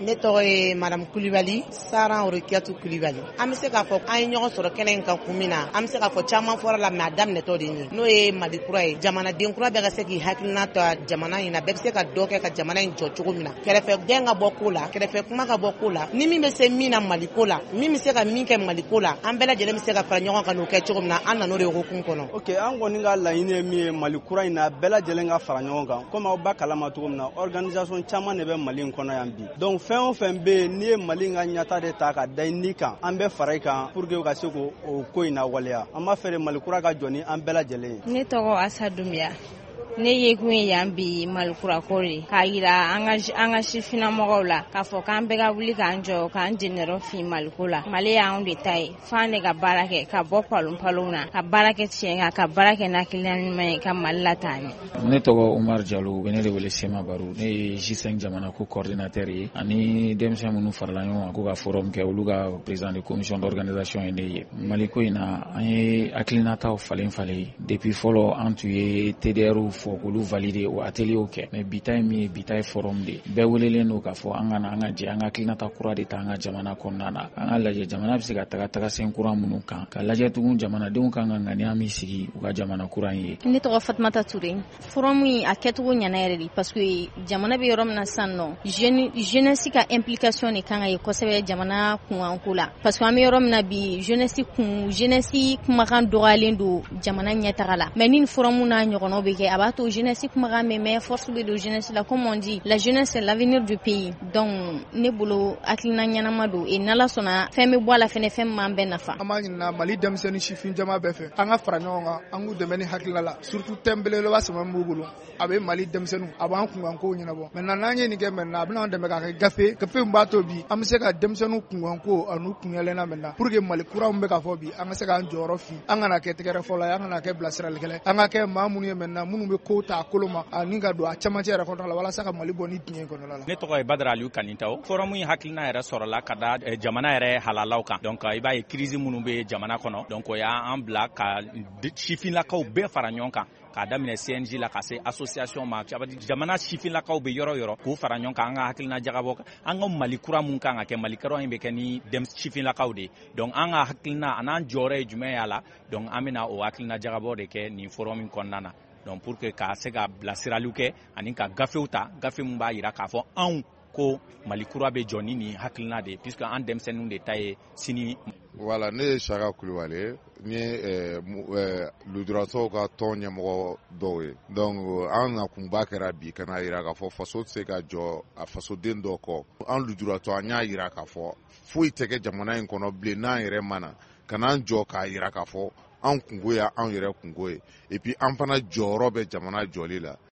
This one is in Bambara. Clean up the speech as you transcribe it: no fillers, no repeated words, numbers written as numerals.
ne tɔgɔ ye Madame Kulibali, Saran Rokiatou Kulibali. An bɛ se k'a fɔ an ye ɲɔgɔn sɔrɔ kɛnɛ in kan kun min na, an bɛ se k'a fɔ caman fɔra la mais a daminɛtɔ de ye n'o ye Mali kura ye. Jamanaden kura bɛɛ ka se k'i hakilina ta jamana in na, bɛɛ bɛ se ka dɔ kɛ ka jamana in jɔ cogo min na. Kɛrɛfɛ gɛn ka bɔ ko la, kɛrɛfɛ kuma ka bɔ ko la. Ni min bɛ se min na Mali ko la, min bɛ se ka min kɛ Mali ko la, an bɛɛ lajɛlen bɛ se ka fara ɲɔgɔn kan n'o kɛ cogo min na, an nan'o de hukumu kɔnɔ. Ok, an kɔni ka laɲini ye min ye Mali kura in na bɛɛ lajɛlen ka fara ɲɔgɔn kan. Komi aw ba kalama cogo min na, organisation caman de bɛ Mali in kɔnɔ yan bi. Donc fɛn o fɛn bɛ yen n'i ye Mali in ka ɲɛta de ta ka da i ni kan, an bɛ fara i kan pour que u ka se k'o ko in lawaleya. An b'a fɛ de Mali kura ka jɔ ni an bɛɛ lajɛlen ye. Ne tɔgɔ Asa Dumbuya. Ne ye kun ye yan bi Malikura ko de k'a yira an ka sifinnamɔgɔw la k'a fɔ k'an bɛɛ ka wuli k'an jɔ k'an jɛnɛrɛ fin Maliko la. Mali y'anw de ta ye f'an de ka baara kɛ ka bɔ palon na ka baara kɛ tiɲɛ kan ka baara kɛ n'akilina ɲuman ye ka Mali lataa ɲɛ. Ne tɔgɔ Umar Jalo u bɛ ne de wele Sema Baro, ne ye J5 jamana ko coordinateur ye ani denmisɛn minnu farala ɲɔgɔn kan ko ka forum kɛ olu ka président de commission d'organisation ye ne ye. Maliko in na an ye hakilinataw falen depuis fɔlɔ an tun ye TDR fɔ k'olu valider o atelier kɛ mais bita ye min ye bita ye forum de bɛɛ welelen don k'a fɔ an ka jɛ an ka hakilinata kura de ta an ka jamana kɔnɔna na. An ka lajɛ jamana bɛ se ka taga sen kura minnu kan ka lajɛ tugun jamanadenw kan ka ŋaniya min sigi u ka jamana kura in ye. Ne tɔgɔ Fatumata Ture. Forum in a kɛcogo ɲɛna yɛrɛ de parce que jamana bɛ yɔrɔ min na sisan nɔ jeunesse ka implication de kan ka ye kosɛbɛ jamana kunkanko la parce que an bɛ yɔrɔ min na bi jeunesse kumakan dɔgɔyalen don jamana ɲɛtaga la mais ni forum n'a ɲɔgɔnnaw bɛ kɛ a b'a to jeunesse kumakan bɛ mɛn force bɛ don jeunesse la comme on dit la jeunesse c'est l'avenir du pays donc ne bolo hakilina ɲɛnama don et n'Ala sɔnna fɛn bɛ bɔ a la fɛnɛ fɛn min b'an bɛɛ nafa. An b'a ɲinina Mali denmisɛnnin sifin jama bɛɛ fɛ an ka fara ɲɔgɔn kan an k'u dɛmɛ ni hakilina la surtout thème belebeleba sɛbɛn b'u bolo a bɛ Mali denmisɛnninw a b'an kunkankow ɲɛnabɔ maintenant n'an ye nin kɛ maintenant a bɛna an dɛmɛ k'a kɛ gafe min b'a to bi an bɛ se ka denmisɛnninw kunkanko a n'u kunyɛlɛnna maintenant pour que Mali kura min bɛ ka fɔ bi an ka se k'an jɔyɔrɔ fin an kana kɛ tɛgɛrɛ fɔlɔ ye an kana kɛ bilasiralikɛla an ka kɛ maa minnu ye maintenant minnu bɛ ko ta a kolo ma ani ka don a camancɛ yɛrɛ kɔnɔna la walasa ka Mali bɔ ni diɲɛ kɔnɔna la. Ne tɔgɔ ye Badara Aliyu Kanintao. Forum in hakilina yɛrɛ sɔrɔla ka da jamana yɛrɛ halalaw kan donc i b'a ye crise minnu bɛ jamana kɔnɔ donc o y'an bila ka sifinnakaw bɛɛ fara ɲɔgɔn kan k'a daminɛ CNJ la ka se association ma jamana sifinnakaw bɛ yɔrɔ yɔrɔ k'u fara ɲɔgɔn kan an ka hakilina jagabɔ an ka Mali kura mun kan ka kɛ Mali kura in bɛ kɛ ni sifinnakaw de donc an ka hakilina a n'an jɔyɔrɔ ye jumɛn y'a la donc an bɛna o hakilina jagabɔ de kɛ nin forum in kɔnɔna na donc pour que k'a se ka bilasiraliw kɛ ani ka gafew ta gafe min b'a jira k'a fɔ anw ko Mali kura bɛ jɔ ni nin hakilina de puisque an denmisɛnninw de ta ye sini. Voilà, ne ye Saka Kulibali ni lujuratɔw ka tɔn ɲɛmɔgɔ dɔw ye donc an na kunba kɛra bi kana jira k'a fɔ faso tɛ se ka jɔ a fasoden dɔ kɔ an lujuratɔ an y'a jira k'a fɔ foyi tɛ kɛ jamana in kɔnɔ bilen n'an yɛrɛ mana ka n'an jɔ k'a jira k'a fɔ an kungo ye an yɛrɛ kungo ye et puis an fana jɔyɔrɔ bɛ jamana jɔli la.